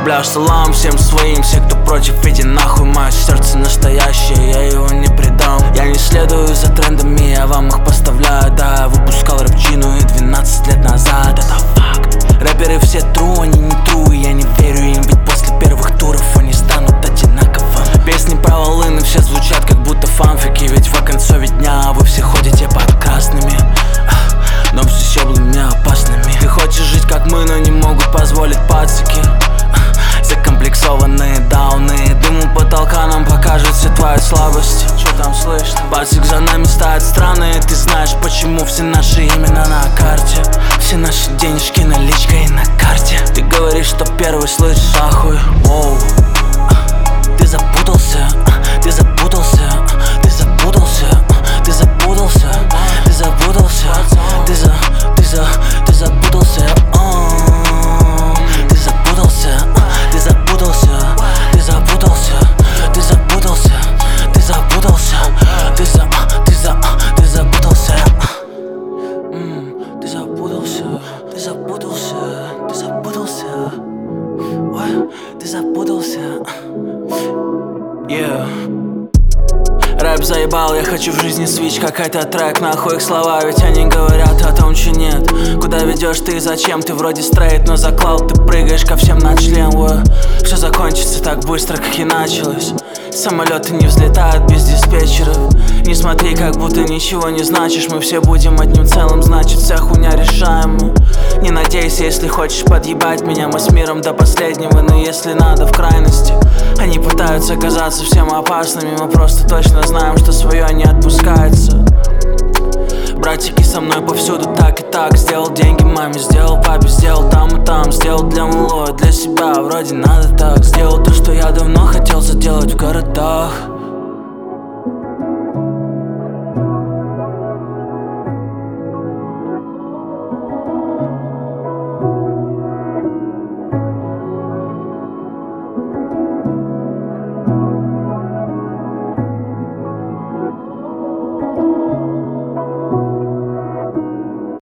Бля, салам всем своим, все, кто против, иди нахуй. Мое сердце настоящее, я его не предам. Я не следую за трендами, я вам их поставляю. Да, я выпускал рэпчину и 12 лет назад, это факт. Рэперы все true, они не true, я не верю им, ведь после первых туров они станут одинаковыми. Песни про волыны все звучат как будто фанфики, ведь в оконцове дня вы все ходите под красными, но все щеблами опасными. Ты хочешь жить как мы, но не могут позволить пацики. Закомплексованные дауны, дым у потолка нам покажет все твои слабости. Чё там слышно? Пацик за нами стоят страны, ты знаешь почему все наши имена на карте. Все наши денежки наличкой и на карте. Ты говоришь, что первый слышишь, ахуй. Воу. Ты запутался, ты запутался, ты запутался, ты запутался, ты запутался, ты запутался, ты запутался, ты запутался, ты запутался, ты запутался, ты запутался, ты запутался, ты запутался, ты запутался, ты запутался, ой, ты запутался. Yeah. Рэп заебал, я хочу в жизни свич, какой-то трек, нахуй их слова, ведь они говорят о том, че нет. Куда ведешь ты и зачем, ты вроде стрейт, но за клауд ты прыгаешь ко всем на член. Все закончится так быстро, как и началось. Самолеты не взлетают без диспетчеров. Не смотри, как будто ничего не значишь. Мы все будем одним целым, значит вся хуйня решаема. Не надейся, если хочешь подъебать меня. Мы с миром до последнего, но если надо в крайности. Они пытаются казаться всем опасными, мы просто точно знаем, что свое не отпускается. Братики со мной повсюду так и так. Сделал деньги маме, сделал папе, сделал там и там. Сделал для малой, для себя, вроде надо так. Сделал то, что я давно хотел сделать в городах.